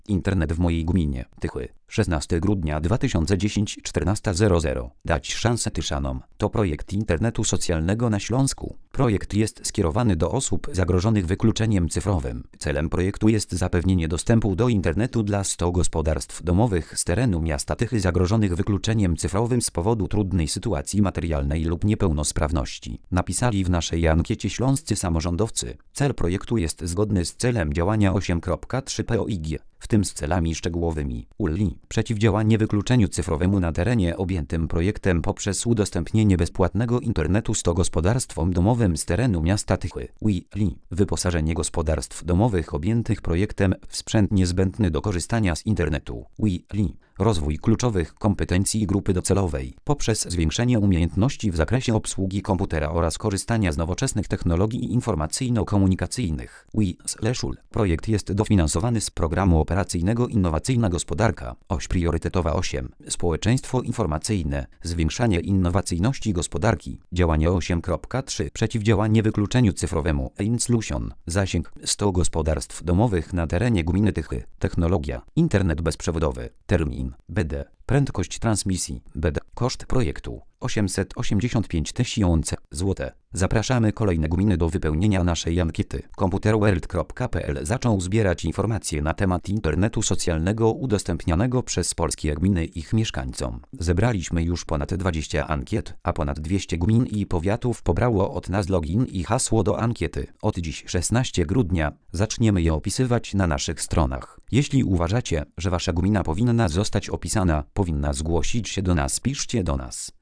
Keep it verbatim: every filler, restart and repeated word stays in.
Internet w mojej gminie. Tychy. szesnastego grudnia dwa tysiące dziesiątego, czternasta zero zero. Dać szansę Tyszanom. To projekt internetu socjalnego na Śląsku. Projekt jest skierowany do osób zagrożonych wykluczeniem cyfrowym. Celem projektu jest zapewnienie dostępu do internetu dla stu gospodarstw domowych z terenu miasta Tychy zagrożonych wykluczeniem cyfrowym z powodu trudnej sytuacji materialnej lub niepełnosprawności. Napisali w naszej ankiecie śląscy samorządowcy. Cel projektu jest zgodny z celem działania osiem kropka trzy P O I G, w tym z celami szczegółowymi. U L I. Przeciwdziałanie wykluczeniu cyfrowemu na terenie objętym projektem poprzez udostępnienie bezpłatnego internetu stu gospodarstwom domowym z terenu miasta Tychy. U L I. Wyposażenie gospodarstw domowych objętych projektem w sprzęt niezbędny do korzystania z internetu. U L I. Rozwój kluczowych kompetencji grupy docelowej poprzez zwiększenie umiejętności w zakresie obsługi komputera oraz korzystania z nowoczesnych technologii informacyjno-komunikacyjnych. U I S L. Projekt jest dofinansowany z programu operacyjnego Innowacyjna Gospodarka. Oś priorytetowa osiem. Społeczeństwo informacyjne. Zwiększanie innowacyjności gospodarki. Działanie osiem kropka trzy. Przeciwdziałanie wykluczeniu cyfrowemu. Inclusion. Zasięg stu gospodarstw domowych na terenie gminy Tychy. Technologia. Internet bezprzewodowy. Termin. B D. Prędkość transmisji. B D. Koszt projektu. osiemset osiemdziesiąt pięć tysięcy złotych. Zapraszamy kolejne gminy do wypełnienia naszej ankiety. Computerworld kropka P L zaczął zbierać informacje na temat internetu socjalnego udostępnianego przez polskie gminy ich mieszkańcom. Zebraliśmy już ponad dwadzieścia ankiet, a ponad dwieście gmin i powiatów pobrało od nas login i hasło do ankiety. Od dziś szesnastego grudnia zaczniemy je opisywać na naszych stronach. Jeśli uważacie, że wasza gmina powinna zostać opisana, powinna zgłosić się do nas, piszcie do nas.